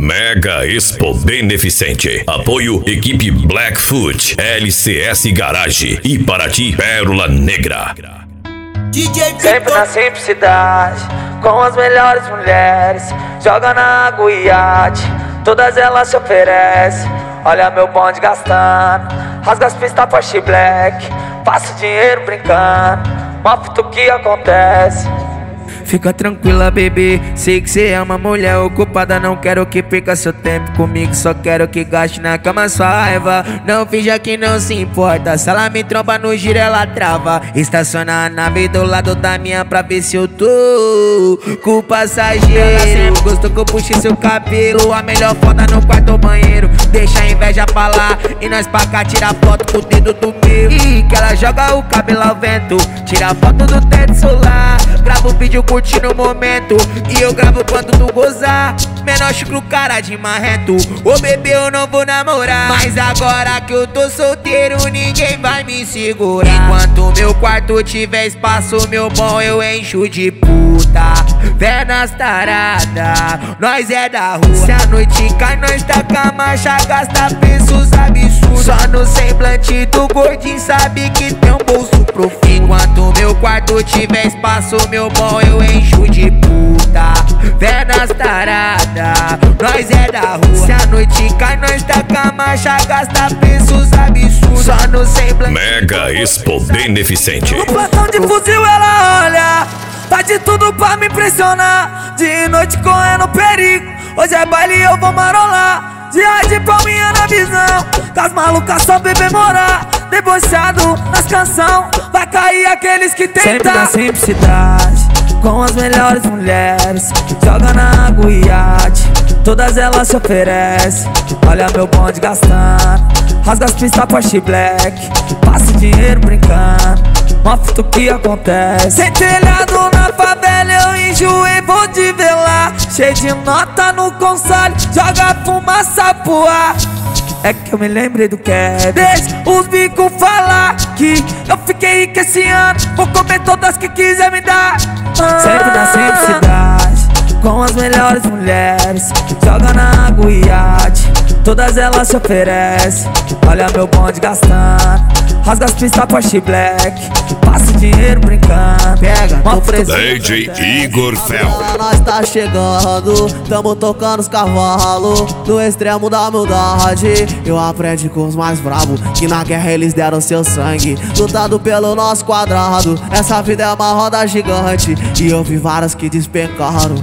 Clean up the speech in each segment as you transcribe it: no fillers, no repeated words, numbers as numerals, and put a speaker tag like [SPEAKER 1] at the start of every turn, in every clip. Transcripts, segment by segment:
[SPEAKER 1] Mega Expo Beneficente. Apoio equipe Blackfoot, LCS Garage e Paraty Pérola Negra.
[SPEAKER 2] Sempre na simplicidade, com as melhores mulheres, joga na água e iate, todas elas se oferecem. Olha meu bonde gastando, rasga as pistas Porsche Black, passa o dinheiro brincando, mostra o que acontece.
[SPEAKER 3] Fica tranquila, bebê, sei que cê é uma mulher ocupada. Não quero que perca seu tempo comigo, só quero que gaste na cama sua raiva. Não finja que não se importa, se ela me tromba no giro ela trava. Estaciona a nave do lado da minha pra ver se eu tô com o passageiro. Gostou que eu puxe seu cabelo, a melhor foda no quarto ou banheiro. Deixa a inveja pra lá e nós pra cá tira foto com o dedo do meu. E que ela joga o cabelo ao vento, tira foto do teto solar. Grava o vídeo curtindo o momento e eu gravo quando tu gozar. Menor chucro cara de marrento, ô bebê eu não vou namorar, mas agora que eu tô solteiro ninguém vai me segurar. Enquanto meu quarto tiver espaço, meu bom eu encho de puta. Pernas tarada, nós é da rua. Se a noite cai nós taca a marcha, gasta preços absurdos. Só no semblante do gordinho sabe que tem um bolso profundo. Enquanto meu quarto tiver espaço, meu bom eu encho de puta. Pernas tarada, nós é da rua. Se a noite cai nós taca a marcha, gasta preços absurdos. Só no semblante.
[SPEAKER 1] Mega Expo Beneficente.
[SPEAKER 3] No platão de fuzil ela olha, tá de tudo pra me impressionar. De noite correndo perigo, hoje é baile eu vou marolar. Dia de palminha na visão, com as malucas só bebê morar. Debochado nas canção, vai cair aqueles que tentam. Sempre na simplicidade, com as melhores mulheres, joga na água e iate, todas elas se oferecem. Olha meu bonde gastando, rasga as pistas Porsche Black, passa o dinheiro brincando, mostra o que acontece. Sem telhado na favela eu enjoei, vou te ver lá. Cheio de nota no console, joga fumaça pro ar. É que eu me lembrei do Kevin. Deixa os bicos falar que eu fiquei rico esse ano, vou comer todas que quiser me dar. Sempre na simplicidade, com as melhores mulheres, joga na água e iate, todas elas se oferecem. Olha meu bonde gastando, rasga as pistas Porsche Black, passa o dinheiro brincando. Pega,
[SPEAKER 1] DJ Igor Fel.
[SPEAKER 4] Nós tá chegando, tamo tocando os cavalos, no extremo da humildade. Eu aprendi com os mais bravos, que na guerra eles deram seu sangue, lutando pelo nosso quadrado. Essa vida é uma roda gigante, e eu vi várias que despencaram.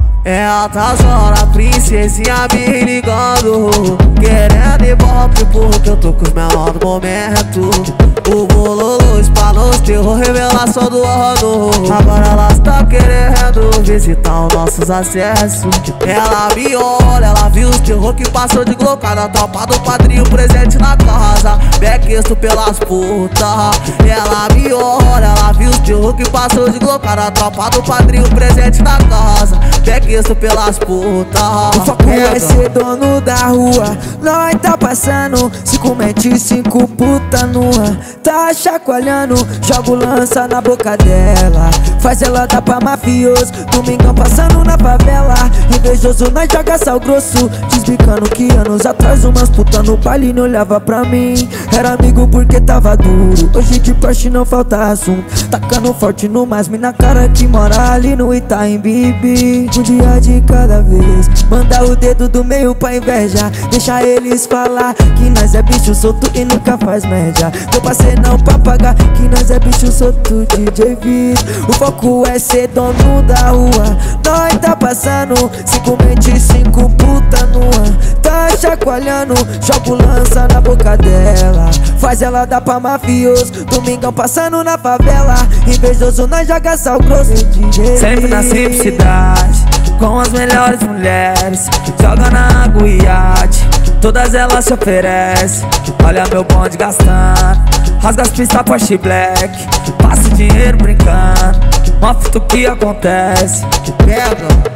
[SPEAKER 4] É altas horas, princesinha me ligando, querendo ibope porque eu tô com os menores do momento. O bololô, espanos, terror, revelação do ano. Agora elas tá querendo visitar os nossos acessos. Ela me olha, ela viu os terror que passou de glocada, tropa do padrinho presente na casa, bequeço pelas putas. Ela me olha, ela viu os terror que passou de glocada, tropa do padrinho presente na casa, bequeço pelas putas.
[SPEAKER 3] O foco é ser dono da rua, nós tá passando 5 mente, 5 puta nua. Tá chacoalhando, jogo lança na boca dela, faz ela dar pra mafioso. Domingão passando na favela, invejoso nós joga sal grosso, desbicando que anos atrás umas puta no baile não olhava pra mim. Era amigo porque tava duro, hoje de Porsche não falta assunto, tacando forte no mais mina cara que mora ali no Itaim Bibi. Um dia de cada vez, manda o dedo do meio pra inveja, deixa eles falar que nós é bicho solto e nunca faz média. Teu parceiro não pra pagar, que nós é bicho solto, DJ Vitor. O foco é ser dono da rua, nós tá passando 5 mente, 5 puta nua. Tá chacoalhando, jogo lança na boca dela, faz ela dar pra mafioso. Domingão passando na favela, invejoso nós joga sal grosso, DJ. Sempre na simplicidade, com as melhores mulheres, joga na água e iate, todas elas se oferecem. Olha meu bonde gastando, rasga as pistas Porsche Black, passa o dinheiro brincando, mostra o que acontece. Pega.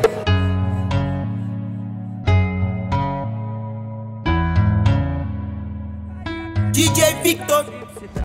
[SPEAKER 2] DJ Victor.